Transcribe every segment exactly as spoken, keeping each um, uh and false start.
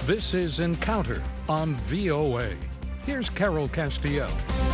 This is Encounter on V O A. Here's Carol Castiel.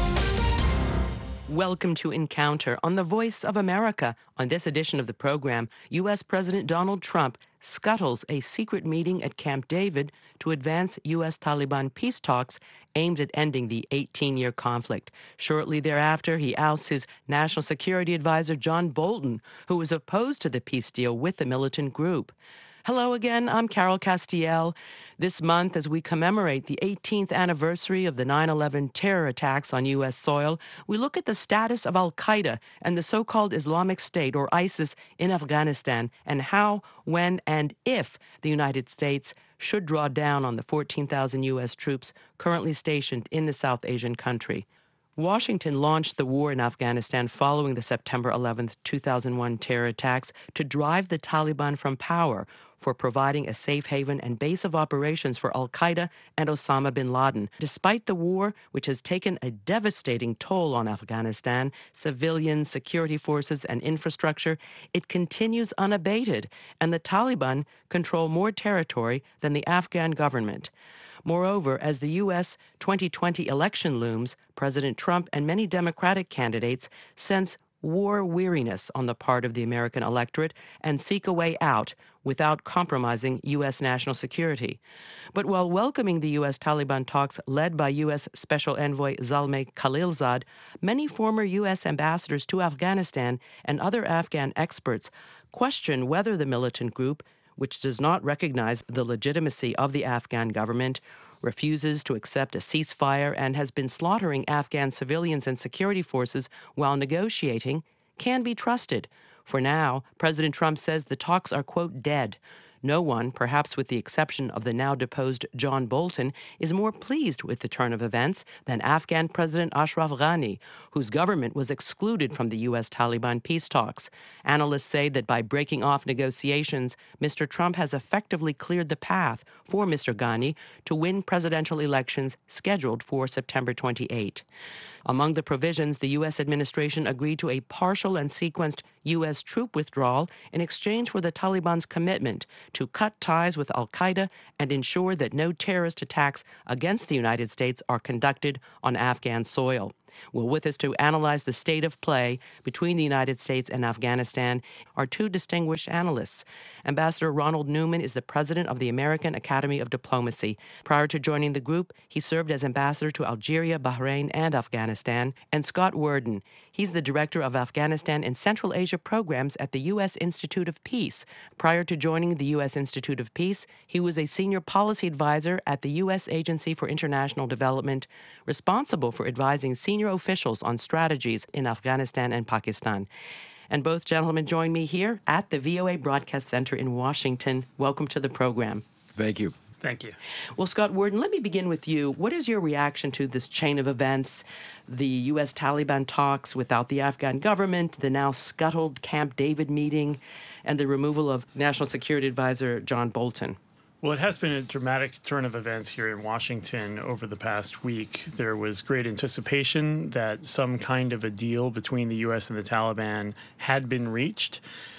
Welcome to Encounter on the Voice of America. On this edition of the program, U S. President Donald Trump scuttles a secret meeting at Camp David to advance U S. Taliban peace talks aimed at ending the eighteen-year conflict. Shortly thereafter, he ousts his National Security Advisor John Bolton, who was opposed to the peace deal with the militant group. Hello again, I'm Carol Castiel. This month, as we commemorate the eighteenth anniversary of the nine eleven terror attacks on U S soil, we look at the status of al-Qaeda and the so-called Islamic State, or ISIS, in Afghanistan, and how, when, and if the United States should draw down on the fourteen thousand U S troops currently stationed in the South Asian country. Washington launched the war in Afghanistan following the September eleventh, two thousand one terror attacks to drive the Taliban from power for providing a safe haven and base of operations for al-Qaeda and Osama bin Laden. Despite the war, which has taken a devastating toll on Afghanistan, civilians, security forces, and infrastructure, it continues unabated, and the Taliban control more territory than the Afghan government. Moreover, as the U S twenty twenty election looms, President Trump and many Democratic candidates sense war weariness on the part of the American electorate and seek a way out without compromising U S national security. But while welcoming the U S Taliban talks led by U S Special Envoy Zalmay Khalilzad, many former U S ambassadors to Afghanistan and other Afghan experts question whether the militant group, which does not recognize the legitimacy of the Afghan government, refuses to accept a ceasefire, and has been slaughtering Afghan civilians and security forces while negotiating, can be trusted. For now, President Trump says the talks are, quote, dead. No one, perhaps with the exception of the now deposed John Bolton, is more pleased with the turn of events than Afghan President Ashraf Ghani, whose government was excluded from the U S Taliban peace talks. Analysts say that by breaking off negotiations, Mister Trump has effectively cleared the path for Mister Ghani to win presidential elections scheduled for September twenty-eighth. Among the provisions, the U S administration agreed to a partial and sequenced U S troop withdrawal in exchange for the Taliban's commitment to cut ties with al-Qaeda and ensure that no terrorist attacks against the United States are conducted on Afghan soil. Well, with us to analyze the state of play between the United States and Afghanistan are two distinguished analysts. Ambassador Ronald Newman is the president of the American Academy of Diplomacy. Prior to joining the group, he served as ambassador to Algeria, Bahrain, and Afghanistan. And Scott Worden, he's the director of Afghanistan and Central Asia programs at the U S Institute of Peace. Prior to joining the U S Institute of Peace, he was a senior policy advisor at the U S Agency for International Development, responsible for advising senior officials on strategies in Afghanistan and Pakistan. And both gentlemen join me here at the V O A Broadcast Center in Washington. Welcome to the program. Thank you. Thank you. Well, Scott Worden, let me begin with you. What is your reaction to this chain of events, the U S Taliban talks without the Afghan government, the now scuttled Camp David meeting, and the removal of National Security Advisor John Bolton? Well, it has been a dramatic turn of events here in Washington over the past week. There was great anticipation that some kind of a deal between the U S and the Taliban had been reached.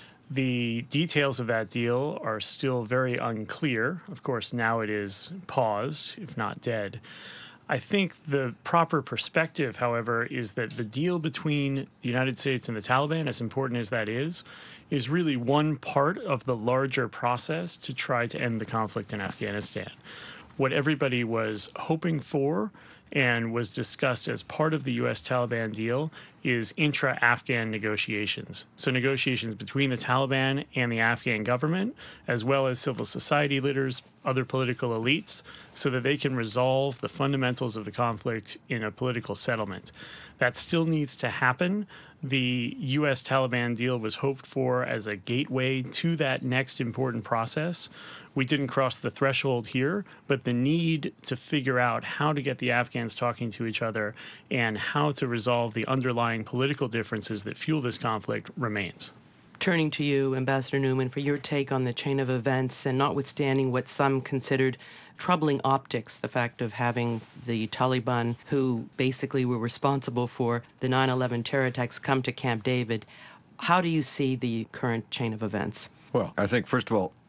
The details of that deal are still very unclear. Of course, now it is paused, if not dead. I think the proper perspective, however, is that the deal between the United States and the Taliban, as important as that is, is really one part of the larger process to try to end the conflict in Afghanistan. What everybody was hoping for and was discussed as part of the U S Taliban deal is intra-Afghan negotiations. So negotiations between the Taliban and the Afghan government, as well as civil society leaders, other political elites, so that they can resolve the fundamentals of the conflict in a political settlement. That still needs to happen. The U S Taliban deal was hoped for as a gateway to that next important process. We didn't cross the threshold here, but the need to figure out how to get the Afghans talking to each other and how to resolve the underlying political differences that fuel this conflict remains. Turning to you, Ambassador Newman, for your take on the chain of events, and notwithstanding what some considered troubling optics, the fact of having the Taliban, who basically were responsible for the nine eleven terror attacks, come to Camp David, how do you see the current chain of events? Well, I think, first of all,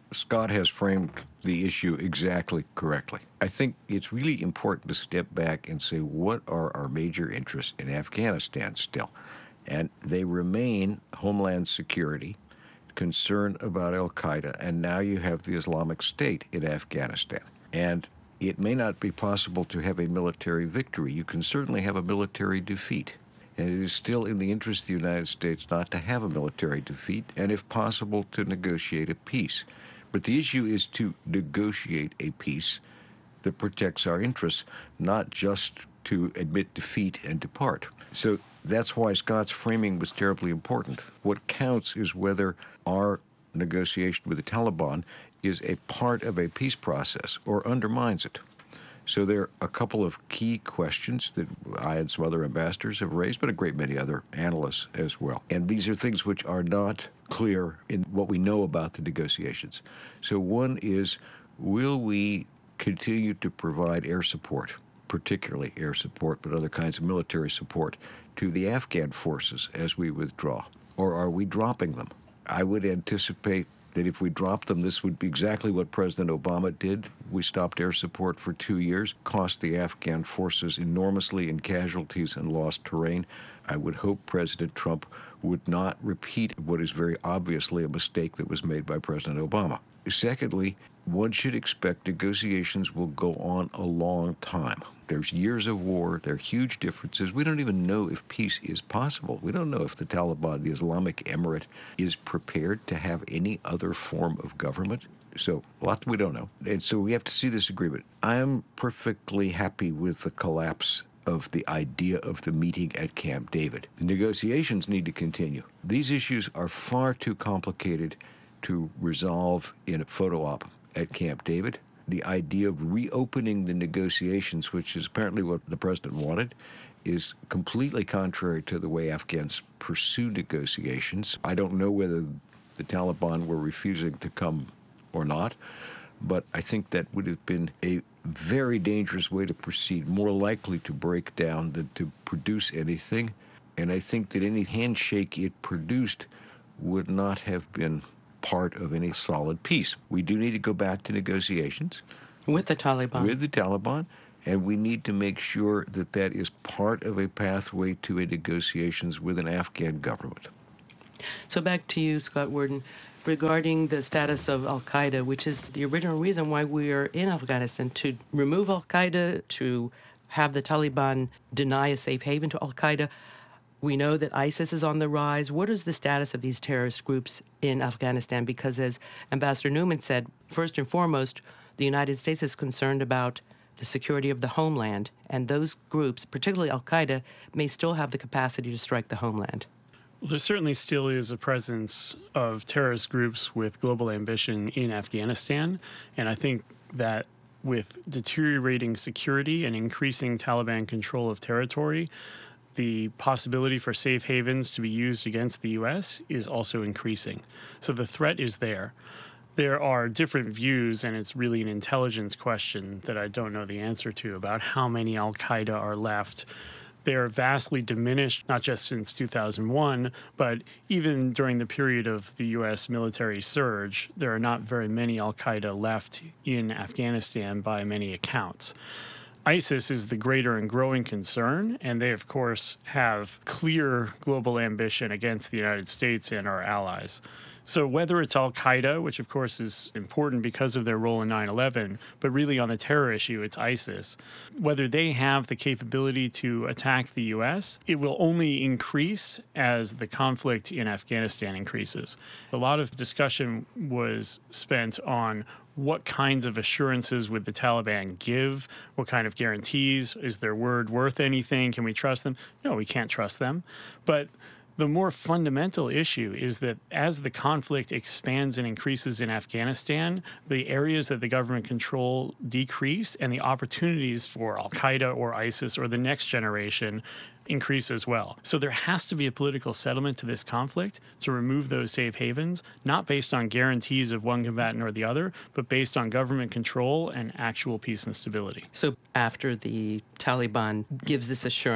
Scott has framed the issue exactly correctly. I think it's really important to step back and say, what are our major interests in Afghanistan still? And they remain homeland security, concern about al-Qaeda, and now you have the Islamic State in Afghanistan. And it may not be possible to have a military victory. You can certainly have a military defeat. And it is still in the interest of the United States not to have a military defeat, and if possible, to negotiate a peace. But the issue is to negotiate a peace that protects our interests, not just to admit defeat and depart. So that's why Scott's framing was terribly important. What counts is whether our negotiation with the Taliban is a part of a peace process or undermines it. So there are a couple of key questions that I and some other ambassadors have raised, but a great many other analysts as well. And these are things which are not clear in what we know about the negotiations. So one is, will we continue to provide air support, particularly air support, but other kinds of military support, to the Afghan forces as we withdraw? Or are we dropping them? I would anticipate that if we dropped them, this would be exactly what President Obama did. We stopped air support for two years, cost the Afghan forces enormously in casualties and lost terrain. I would hope President Trump would not repeat what is very obviously a mistake that was made by President Obama. Secondly, one should expect negotiations will go on a long time. There's years of war. There are huge differences. We don't even know if peace is possible. We don't know if the Taliban, the Islamic Emirate, is prepared to have any other form of government. So a lot we don't know. And so we have to see this agreement. I'm perfectly happy with the collapse of the idea of the meeting at Camp David. The negotiations need to continue. These issues are far too complicated to resolve in a photo op at Camp David. The idea of reopening the negotiations, which is apparently what the president wanted, is completely contrary to the way Afghans pursue negotiations. I don't know whether the Taliban were refusing to come or not, but I think that would have been a very dangerous way to proceed, more likely to break down than to produce anything. And I think that any handshake it produced would not have been part of any solid peace. We do need to go back to negotiations. With the Taliban. With the Taliban. And we need to make sure that that is part of a pathway to a negotiations with an Afghan government. So back to you, Scott Worden, regarding the status of al-Qaeda, which is the original reason why we are in Afghanistan, to remove al-Qaeda, to have the Taliban deny a safe haven to al-Qaeda. We know that ISIS is on the rise. What is the status of these terrorist groups in Afghanistan? Because as Ambassador Newman said, first and foremost, the United States is concerned about the security of the homeland, and those groups, particularly al-Qaeda, may still have the capacity to strike the homeland. Well, there certainly still is a presence of terrorist groups with global ambition in Afghanistan, and I think that with deteriorating security and increasing Taliban control of territory, the possibility for safe havens to be used against the U S is also increasing. So the threat is there. There are different views, and it's really an intelligence question that I don't know the answer to, about how many al-Qaeda are left. They are vastly diminished, not just since two thousand one, but even during the period of the U S military surge, there are not very many al-Qaeda left in Afghanistan by many accounts. ISIS is the greater and growing concern, and they, of course, have clear global ambition against the United States and our allies. So whether it's al-Qaeda, which of course is important because of their role in nine eleven, but really on the terror issue, it's ISIS, whether they have the capability to attack the U S, it will only increase as the conflict in Afghanistan increases. A lot of discussion was spent on what kinds of assurances would the Taliban give? What kind of guarantees? Is their word worth anything? Can we trust them? No, we can't trust them. But the more fundamental issue is that as the conflict expands and increases in Afghanistan, the areas that the government control decrease, and the opportunities for al-Qaeda or ISIS or the next generation increase as well. So there has to be a political settlement to this conflict to remove those safe havens, not based on guarantees of one combatant or the other, but based on government control and actual peace and stability. So after the Taliban gives this assurance,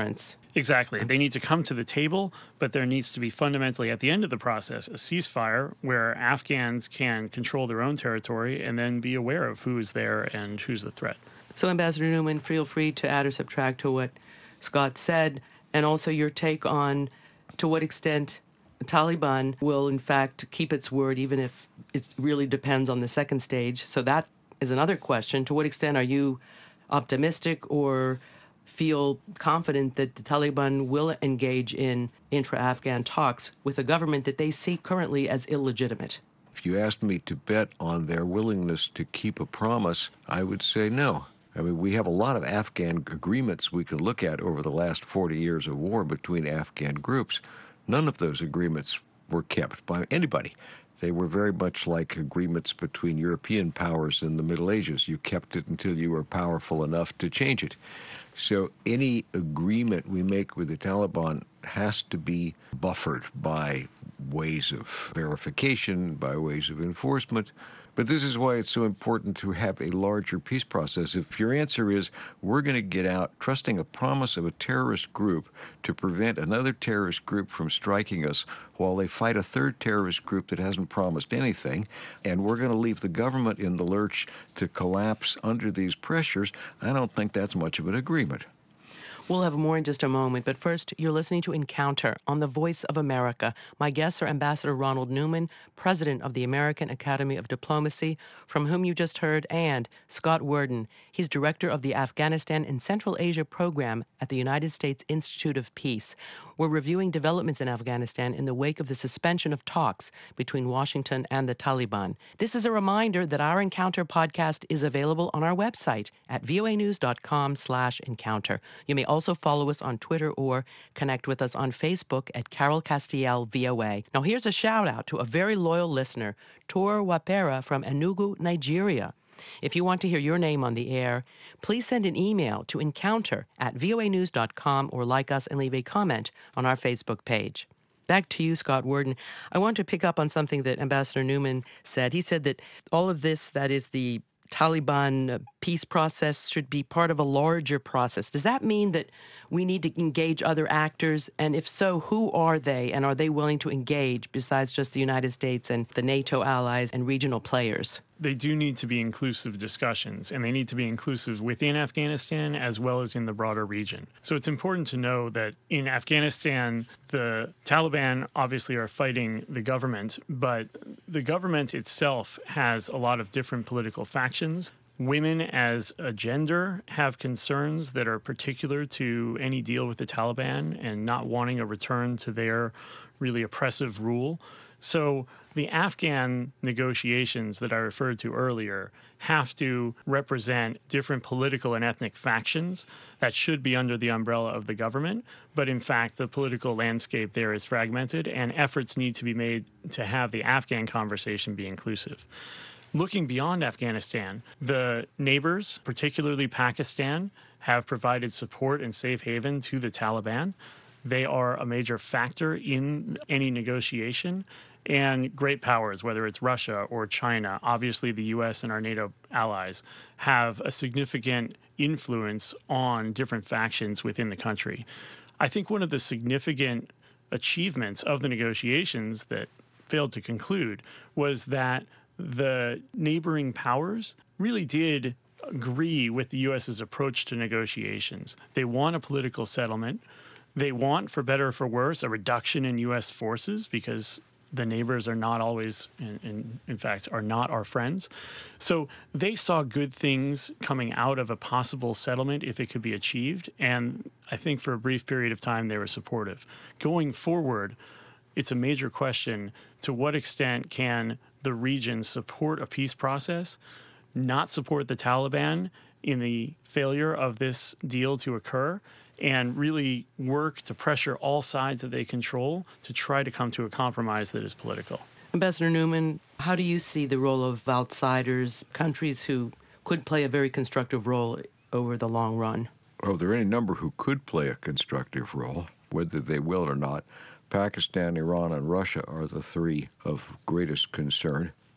Exactly. They need to come to the table, but there needs to be fundamentally, at the end of the process, a ceasefire where Afghans can control their own territory and then be aware of who is there and who's the threat. So, Ambassador Newman, feel free to add or subtract to what Scott said, and also your take on to what extent the Taliban will, in fact, keep its word, even if it really depends on the second stage. So that is another question. To what extent are you optimistic or feel confident that the Taliban will engage in intra-Afghan talks with a government that they see currently as illegitimate? If you asked me to bet on their willingness to keep a promise, I would say no. I mean, we have a lot of Afghan agreements we could look at over the last forty years of war between Afghan groups. None of those agreements were kept by anybody. They were very much like agreements between European powers in the Middle Ages. You kept it until you were powerful enough to change it. So any agreement we make with the Taliban has to be buffered by ways of verification, by ways of enforcement. But this is why it's so important to have a larger peace process. If your answer is, we're going to get out trusting a promise of a terrorist group to prevent another terrorist group from striking us while they fight a third terrorist group that hasn't promised anything, and we're going to leave the government in the lurch to collapse under these pressures, I don't think that's much of an agreement. We'll have more in just a moment, but first, you're listening to Encounter on the Voice of America. My guests are Ambassador Ronald Newman, President of the American Academy of Diplomacy, from whom you just heard, and Scott Worden. He's Director of the Afghanistan and Central Asia Program at the United States Institute of Peace. We're reviewing developments in Afghanistan in the wake of the suspension of talks between Washington and the Taliban. This is a reminder that our Encounter podcast is available on our website at voanews.com slash encounter. You may also follow us on Twitter or connect with us on Facebook at Carol Castiel V O A. Now here's a shout out to a very loyal listener, Tor Wapera from Enugu, Nigeria. If you want to hear your name on the air, please send an email to encounter at voanews dot com or like us and leave a comment on our Facebook page. Back to you, Scott Worden. I want to pick up on something that Ambassador Newman said. He said that all of this, that is the Taliban peace process, should be part of a larger process. Does that mean that we need to engage other actors? And if so, who are they? And are they willing to engage besides just the United States and the NATO allies and regional players? They do need to be inclusive discussions, and they need to be inclusive within Afghanistan as well as in the broader region. So it's important to know that in Afghanistan, the Taliban obviously are fighting the government, but the government itself has a lot of different political factions. Women as a gender have concerns that are particular to any deal with the Taliban and not wanting a return to their really oppressive rule. So the Afghan negotiations that I referred to earlier have to represent different political and ethnic factions that should be under the umbrella of the government. But in fact, the political landscape there is fragmented, and efforts need to be made to have the Afghan conversation be inclusive. Looking beyond Afghanistan, the neighbors, particularly Pakistan, have provided support and safe haven to the Taliban. They are a major factor in any negotiation. And great powers, whether it's Russia or China, obviously the U S and our NATO allies, have a significant influence on different factions within the country. I think one of the significant achievements of the negotiations that failed to conclude was that the neighboring powers really did agree with the U S's approach to negotiations. They want a political settlement. They want, for better or for worse, a reduction in U S forces because the neighbors are not always, in, in, in fact, are not our friends. So they saw good things coming out of a possible settlement if it could be achieved. And I think for a brief period of time, they were supportive. Going forward, it's a major question: to what extent can the region support a peace process, not support the Taliban in the failure of this deal to occur, and really work to pressure all sides that they control to try to come to a compromise that is political. Ambassador Newman, how do you see the role of outsiders, countries who could play a very constructive role over the long run? Oh, there are any number who could play a constructive role, whether they will or not. Pakistan, Iran, and Russia are the three of greatest concern.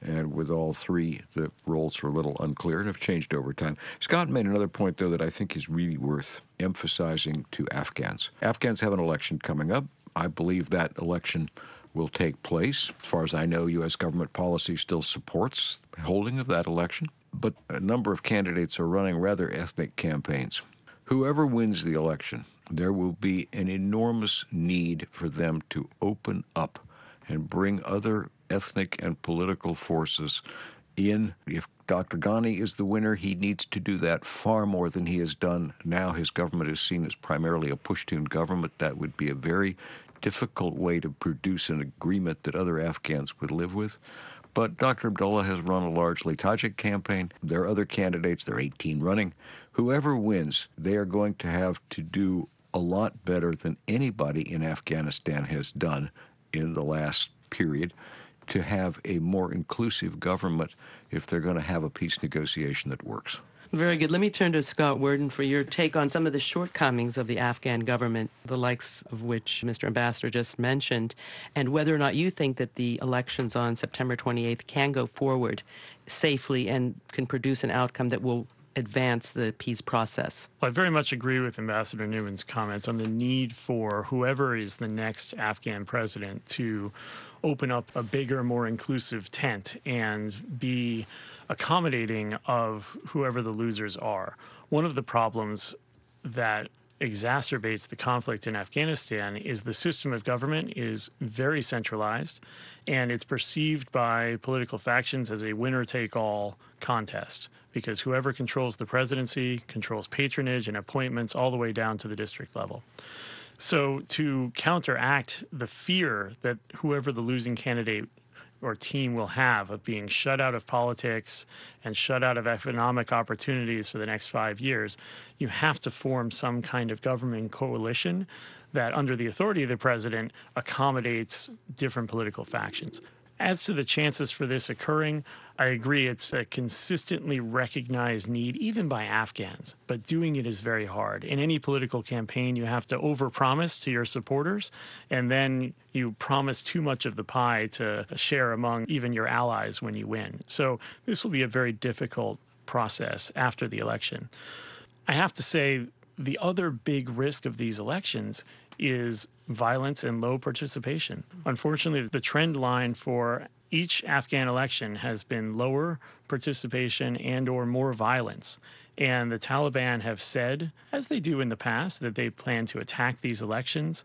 And with all three, the roles were a little unclear and have changed over time. Scott made another point, though, that I think is really worth emphasizing to Afghans. Afghans have an election coming up. I believe that election will take place. As far as I know, U S government policy still supports holding of that election. But a number of candidates are running rather ethnic campaigns. Whoever wins the election, there will be an enormous need for them to open up and bring other ethnic and political forces in. If Doctor Ghani is the winner, he needs to do that far more than he has done. Now his government is seen as primarily a Pushtun government. That would be a very difficult way to produce an agreement that other Afghans would live with. But Doctor Abdullah has run a largely Tajik campaign. There are other candidates. There are eighteen running. Whoever wins, they are going to have to do a lot better than anybody in Afghanistan has done in the last period to have a more inclusive government if they're going to have a peace negotiation that works. Very good. Let me turn to Scott Worden for your take on some of the shortcomings of the Afghan government, the likes of which Mister Ambassador just mentioned, and whether or not you think that the elections on September twenty-eighth can go forward safely and can produce an outcome that will advance the peace process. Well, I very much agree with Ambassador Newman's comments on the need for whoever is the next Afghan president to open up a bigger, more inclusive tent and be accommodating of whoever the losers are. One of the problems that exacerbates the conflict in Afghanistan is the system of government is very centralized, and it's perceived by political factions as a winner-take-all contest, because whoever controls the presidency controls patronage and appointments all the way down to the district level. So to counteract the fear that whoever the losing candidate or team will have of being shut out of politics and shut out of economic opportunities for the next five years, you have to form some kind of government coalition that, under the authority of the president, accommodates different political factions. As to the chances for this occurring, I agree it's a consistently recognized need, even by Afghans, but doing it is very hard. In any political campaign, you have to overpromise to your supporters, and then you promise too much of the pie to share among even your allies when you win. So this will be a very difficult process after the election. I have to say, the other big risk of these elections is violence and low participation. Unfortunately, the trend line for each Afghan election has been lower participation and or more violence. And the Taliban have said, as they do in the past, that they plan to attack these elections.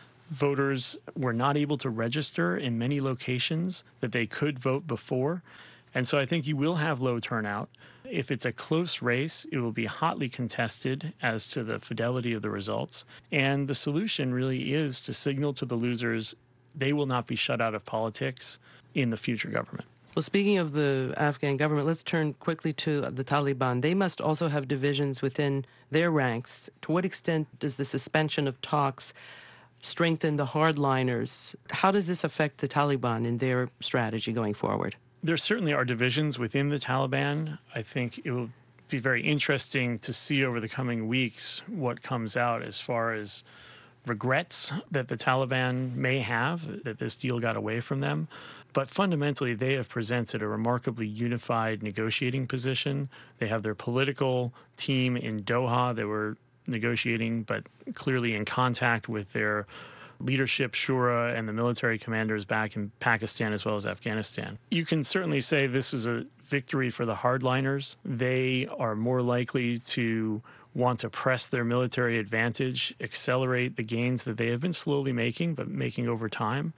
Voters were not able to register in many locations that they could vote before. And so I think you will have low turnout. If it's a close race, it will be hotly contested as to the fidelity of the results. And the solution really is to signal to the losers they will not be shut out of politics in the future government. Well, speaking of the Afghan government, let's turn quickly to the Taliban. They must also have divisions within their ranks. To what extent does the suspension of talks strengthen the hardliners? How does this affect the Taliban in their strategy going forward? There certainly are divisions within the Taliban. I think it will be very interesting to see over the coming weeks what comes out as far as regrets that the Taliban may have that this deal got away from them. But fundamentally, they have presented a remarkably unified negotiating position. They have their political team in Doha. They were negotiating, but clearly in contact with their leadership, Shura, and the military commanders back in Pakistan as well as Afghanistan. You can certainly say this is a victory for the hardliners. They are more likely to want to press their military advantage, accelerate the gains that they have been slowly making, but making over time.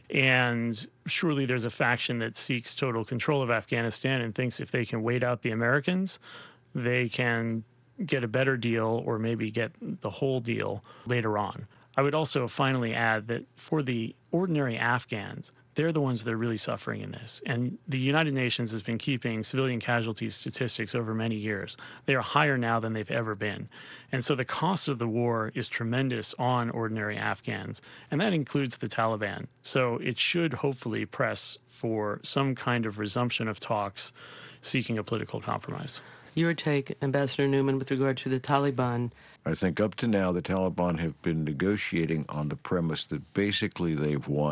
And surely there's a faction that seeks total control of Afghanistan and thinks if they can wait out the Americans, they can get a better deal or maybe get the whole deal later on. I would also finally add that for the ordinary Afghans, they're the ones that are really suffering in this. And the United Nations has been keeping civilian casualty statistics over many years. They are higher now than they've ever been. And so the cost of the war is tremendous on ordinary Afghans, and that includes the Taliban. So it should hopefully press for some kind of resumption of talks seeking a political compromise. Your take, Ambassador Newman, with regard to the Taliban? I think up to now the Taliban have been negotiating on the premise that basically they've won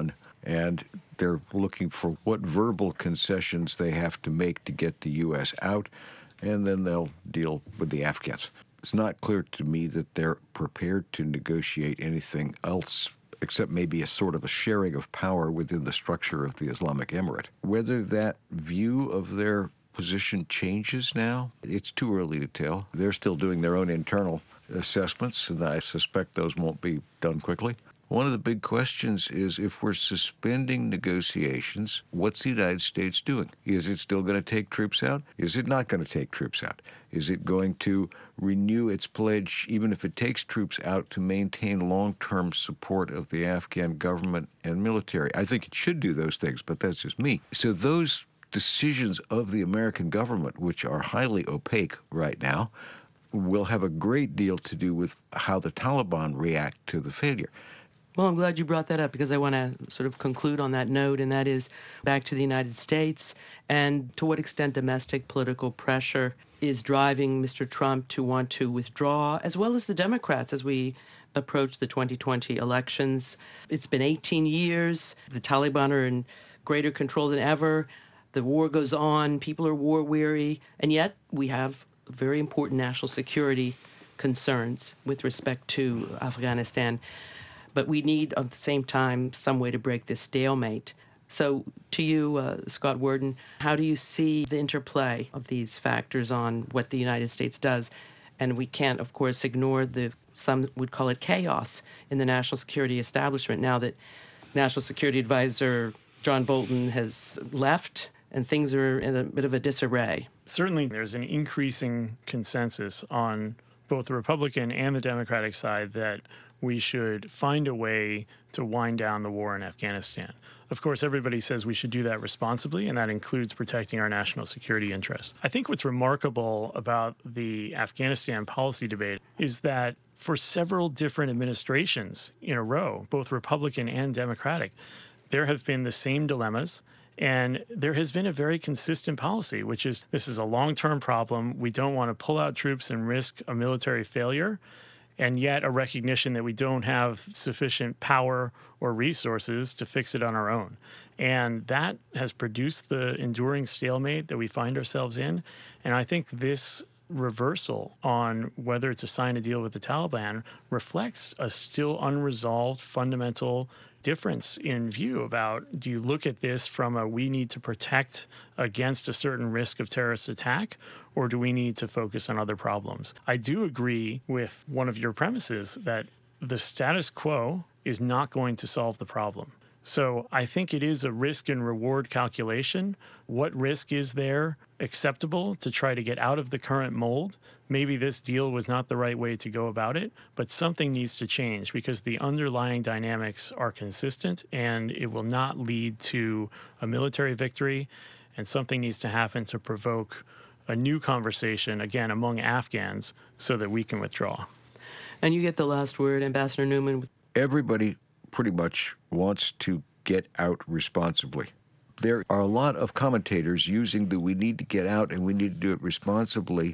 and they're looking for what verbal concessions they have to make to get the U S out, and then they'll deal with the Afghans. It's not clear to me that they're prepared to negotiate anything else except maybe a sort of a sharing of power within the structure of the Islamic Emirate. Whether that view of their position changes now, it's too early to tell. They're still doing their own internal assessments, and I suspect those won't be done quickly. One of the big questions is, if we're suspending negotiations, what's the United States doing? Is it still going to take troops out? Is it not going to take troops out? Is it going to renew its pledge, even if it takes troops out, to maintain long-term support of the Afghan government and military? I think it should do those things, but that's just me. So those decisions of the American government, which are highly opaque right now, will have a great deal to do with how the Taliban react to the failure. Well, I'm glad you brought that up, because I want to sort of conclude on that note, and that is back to the United States and to what extent domestic political pressure is driving Mister Trump to want to withdraw, as well as the Democrats as we approach the twenty twenty elections. It's been eighteen years. The Taliban are in greater control than ever. The war goes on. People are war weary. And yet we have very important national security concerns with respect to Afghanistan. But we need, at the same time, some way to break this stalemate. So to you, uh, Scott Worden, how do you see the interplay of these factors on what the United States does? And we can't, of course, ignore the, some would call it chaos in the national security establishment now that National Security Advisor John Bolton has left and things are in a bit of a disarray. Certainly, there's an increasing consensus on both the Republican and the Democratic side that we should find a way to wind down the war in Afghanistan. Of course, everybody says we should do that responsibly, and that includes protecting our national security interests. I think what's remarkable about the Afghanistan policy debate is that for several different administrations in a row, both Republican and Democratic, there have been the same dilemmas. And there has been a very consistent policy, which is this is a long-term problem. We don't want to pull out troops and risk a military failure, and yet a recognition that we don't have sufficient power or resources to fix it on our own. And that has produced the enduring stalemate that we find ourselves in. And I think this reversal on whether to sign a deal with the Taliban reflects a still unresolved fundamental difference in view about, do you look at this from a we need to protect against a certain risk of terrorist attack, or do we need to focus on other problems? I do agree with one of your premises that the status quo is not going to solve the problem. So I think it is a risk and reward calculation. What risk is there acceptable to try to get out of the current mold? Maybe this deal was not the right way to go about it, but something needs to change because the underlying dynamics are consistent and it will not lead to a military victory, and something needs to happen to provoke a new conversation, again, among Afghans so that we can withdraw. And you get the last word, Ambassador Newman. Everybody pretty much wants to get out responsibly. There are a lot of commentators using the we need to get out and we need to do it responsibly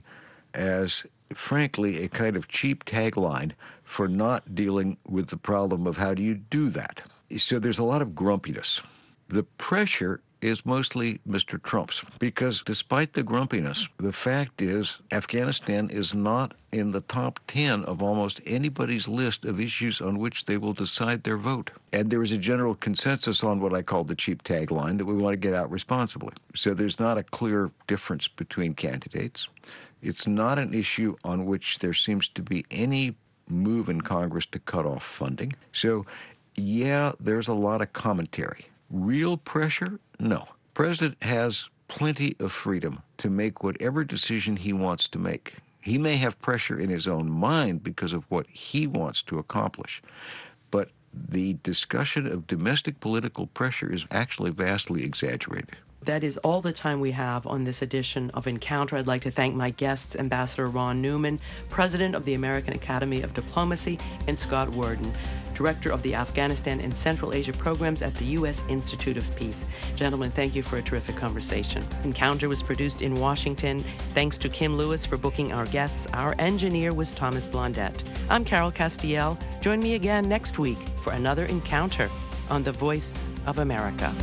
as, frankly, a kind of cheap tagline for not dealing with the problem of how do you do that. So there's a lot of grumpiness. The pressure is mostly Mister Trump's, because despite the grumpiness, the fact is Afghanistan is not in the top ten of almost anybody's list of issues on which they will decide their vote. And there is a general consensus on what I call the cheap tagline that we want to get out responsibly. So there's not a clear difference between candidates. It's not an issue on which there seems to be any move in Congress to cut off funding. So, yeah, there's a lot of commentary. Real pressure? No. President has plenty of freedom to make whatever decision he wants to make. He may have pressure in his own mind because of what he wants to accomplish, but the discussion of domestic political pressure is actually vastly exaggerated. That is all the time we have on this edition of Encounter. I'd like to thank my guests, Ambassador Ron Newman, President of the American Academy of Diplomacy, and Scott Worden, Director of the Afghanistan and Central Asia Programs at the U S Institute of Peace. Gentlemen, thank you for a terrific conversation. Encounter was produced in Washington. Thanks to Kim Lewis for booking our guests. Our engineer was Thomas Blondette. I'm Carol Castiel. Join me again next week for another Encounter on The Voice of America.